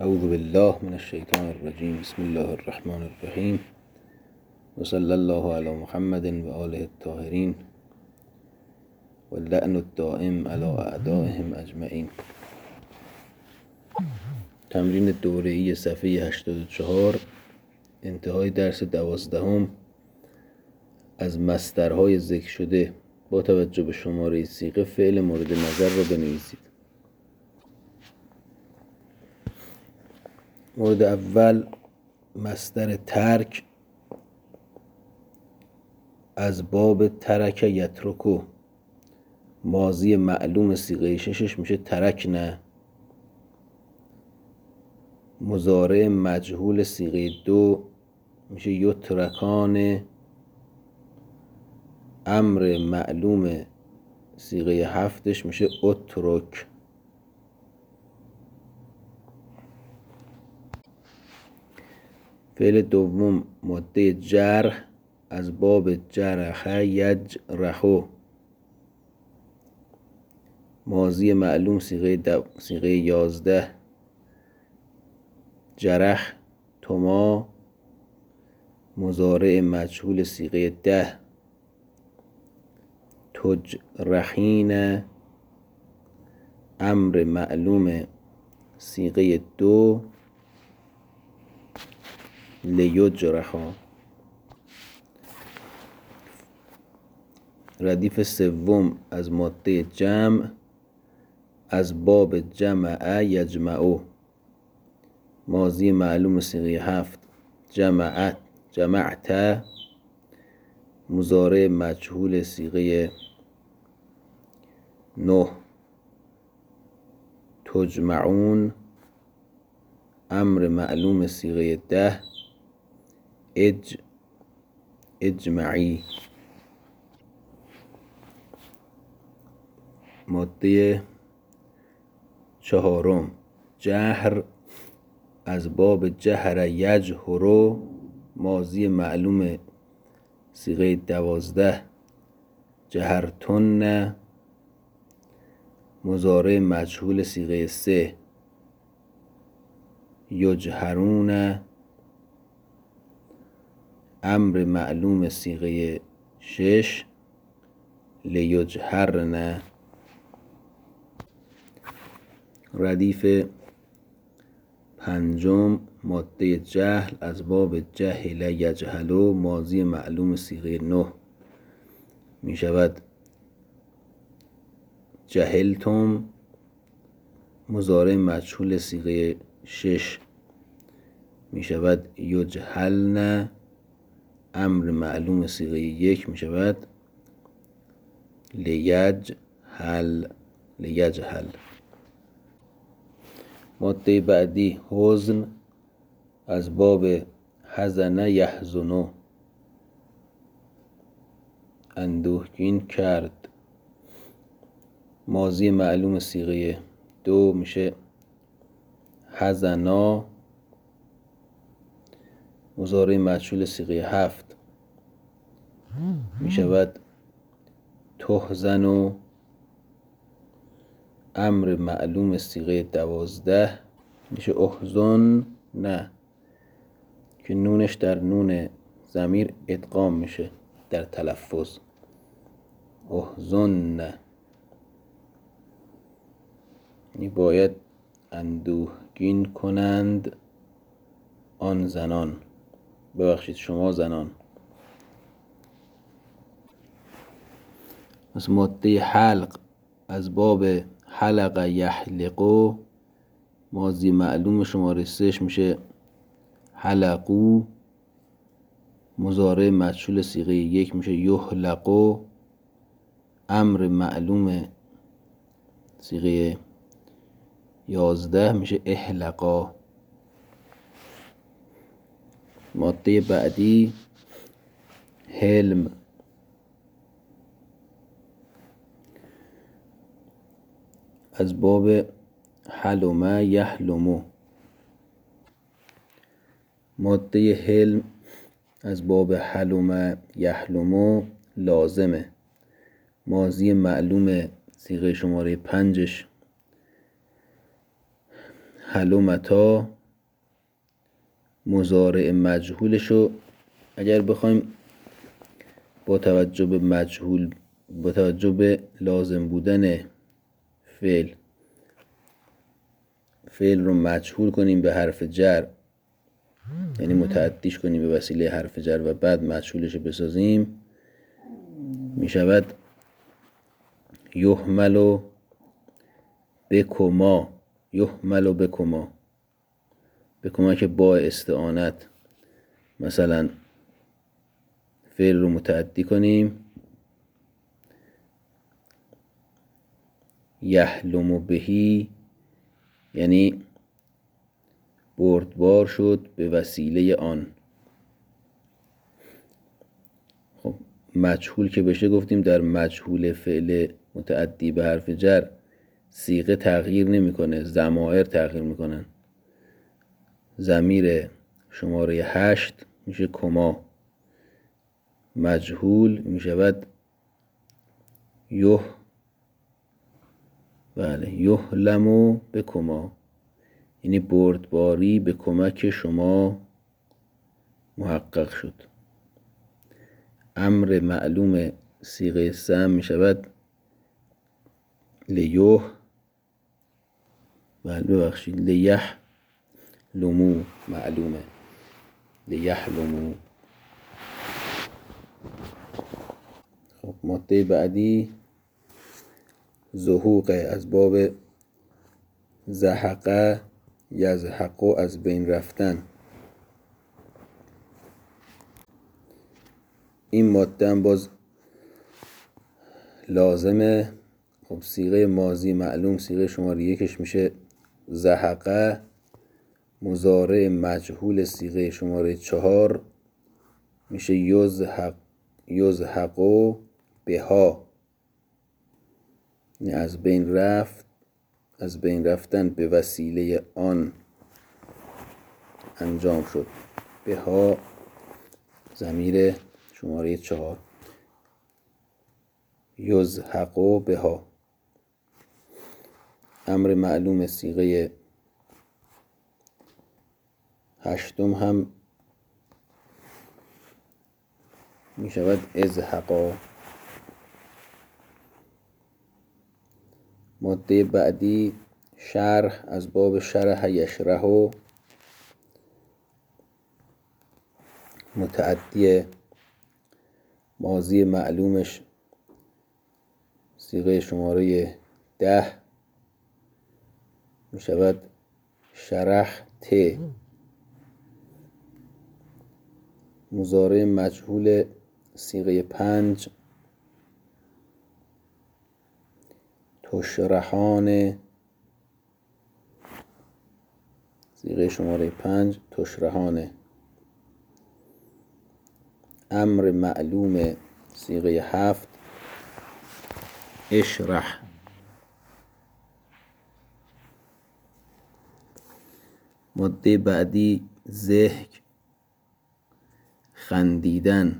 اعوذ بالله من الشیطان الرجیم. بسم الله الرحمن الرحیم و صلی الله علی محمد و آله الطاهرین و اللعن الدائم علی اعدائهم اجمعین. تمرین دوره‌ای صفحه 84، انتهای درس 12 از مصدرهای ذکر شده با توجه به شماره صیغه فعل مورد نظر را بنویسید. مورد اول مصدر ترک از باب ترک یترکو، ماضی معلوم صیغه ششش میشه ترکنا. مضارع مجهول صیغه 2 میشه یترکان. امر معلوم صیغه 7 میشه اترک. فعل دوم ماده جرح از باب جرح یجرحو، ماضی معلوم صیغه 11 جرح توما. مضارع مجهول صیغه 10 تجرحین. امر معلوم صیغه 2 لیجرحا. ردیف سوم از ماده جمع از باب جمع یجمعو، ماضی معلوم صیغه 7 جمعت. مضارع مجهول صیغه 9 تجمعون. امر معلوم صیغه 10 اجمعی. ماده چهارم جهر از باب جهر یجهرو، ماضی معلوم صیغه 12 جهرتن. مضارع مجهول صیغه 3 یجهرون. امر معلوم صیغه 6 لیجهرن. ردیف پنجم ماده جهل از باب جهل یجهلو، ماضی معلوم صیغه 9 می شود جهلتم. مضارع مجهول صیغه 6 می شود یجهلن. امر معلوم صیغه 1 می شود لیجهل. ماده بعدی حزن از باب حزن یحزنو، اندوهگین کرد. ماضی معلوم صیغه 2 میشه حزنا. مضارع مجهول صیغه 7 می شود تحزنو. امر معلوم صیغه 12 میشه احزن نه، که نونش در نون ضمیر ادغام میشه در تلفظ. احزن یعنی باید اندوهگین کنند آن زنان، ببخشید شما زنان. از ماده حلق از باب حلق یحلقو، ماضی معلوم شماره 3 میشه حلقو. مضارع مجهول صیغه 1 میشه یحلقو. امر معلوم صیغه 11 میشه احلقا. ماده بعدی حلم از باب حلم یحلمو، ماده حلم از باب حلم یحلمو لازمه. ماضی معلوم صیغه شماره 5 هلومتا مضارع مجهولشو اگر بخوایم با توجه به لازم بودن فعل رو مجهول کنیم به حرف جر، یعنی متعدیش کنیم به وسیله حرف جر و بعد مجهولش بسازیم، می شود یحمل بکما. یحمل بکما به کمک با استعانت مثلا فعل رو متعدی کنیم، یحلم بهی یعنی بردبار شد به وسیله آن. خب مجهول که بشه گفتیم در مجهول فعل متعدی به حرف جر صیغه تغییر نمیکنه، ضمائر تغییر میکنن. ضمیر شماره 8 میشه کما، مجهول میشود یحلم بکما، یعنی بردباری به کمک شما محقق شد. امر معلوم صیغه سم می شود لیحلمو، معلومه لیحلمو. خب ماده بعدی زحوق، از باب زحق یزحق، از بین رفتن. این ماده هم باز لازمه. خب صیغه ماضی معلوم صیغه شماره 1 میشه زحق، مضارع مجهول صیغه شماره 4 میشه یزحق بها، یعنی از بین رفتن به وسیله آن انجام شد. بها ضمیر شماره 4، یزحق بها. امر معلوم صیغه 8 هم می شود ازحقا. ماده بعدی شرح، از باب شرح یشرح، متعدی ماضی معلومش صیغه شماره 10 می شود شرحت. مضارع مجهول صیغه 5 تشرحان، صیغه شماره 5 تشرحانه. امر معلوم صیغه 7 اشرح. ماده بعدی ضحک، خندیدن.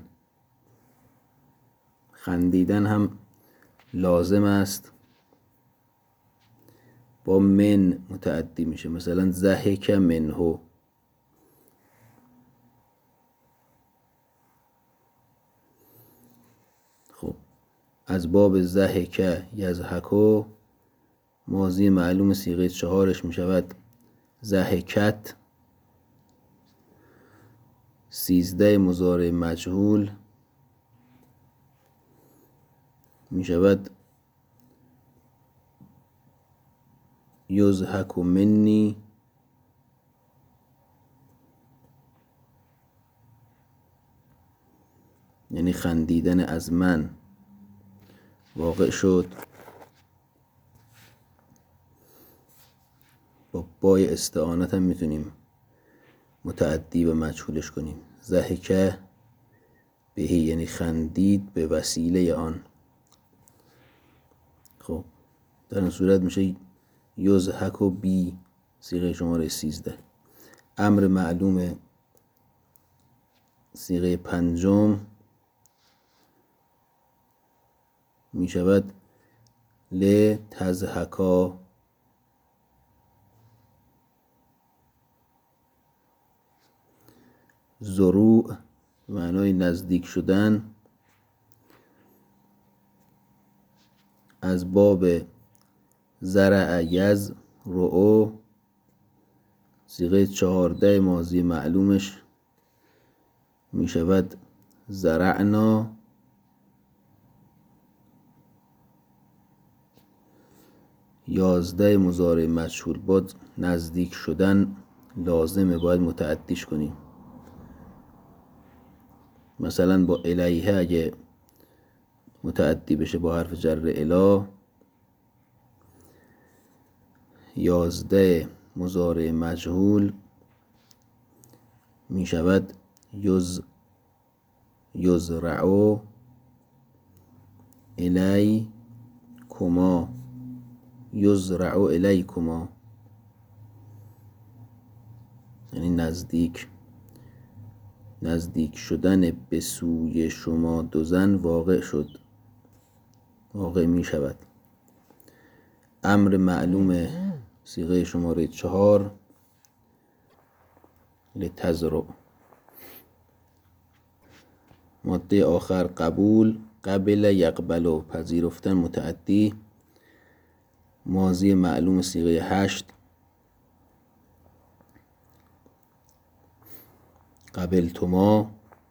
خندیدن هم لازم است، با من متعدی میشه، مثلا ضحک منه. خب از باب ضحک یضحک، ماضی معلوم صیغه 4 میشود ضحکت. 13 مضارع مجهول میشود یضحک منی، یعنی خندیدن از من واقع شد. با بای استعانت هم میتونیم متعدی و مجهولش کنیم. ضحک بهی یعنی خندید به وسیله آن. خب در این صورت میشه یضحک بی، صیغه شماره 13. امر معلوم صیغه 5 می شود لتضحکا، زروع معنای نزدیک شدن، از باب زرع یزرعو صیغه 14 ماضی معلومش می شود زرعنا. 11 مضارع مجهول با نزدیک شدن لازمه، باید متعدیش کنیم. مثلا با الیه اگه متعدی بشه با حرف جر الی، 11 مضارع مجهول می شود یزرعو الیکما، یزرعو الیکما یعنی نزدیک شدن به سوی شما دو زن واقع می شود. امر معلوم صیغه شماره 4 لتزرع. ماده آخر قبول، قبل یقبلو پذیرفتن متعدی، ماضی معلوم صیغه 8 قبلتما،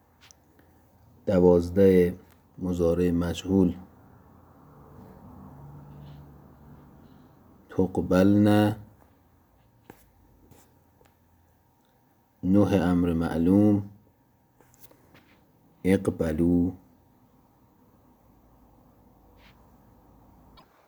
12 مضارع مجهول تقبلن، 9 امر معلوم اقبلو.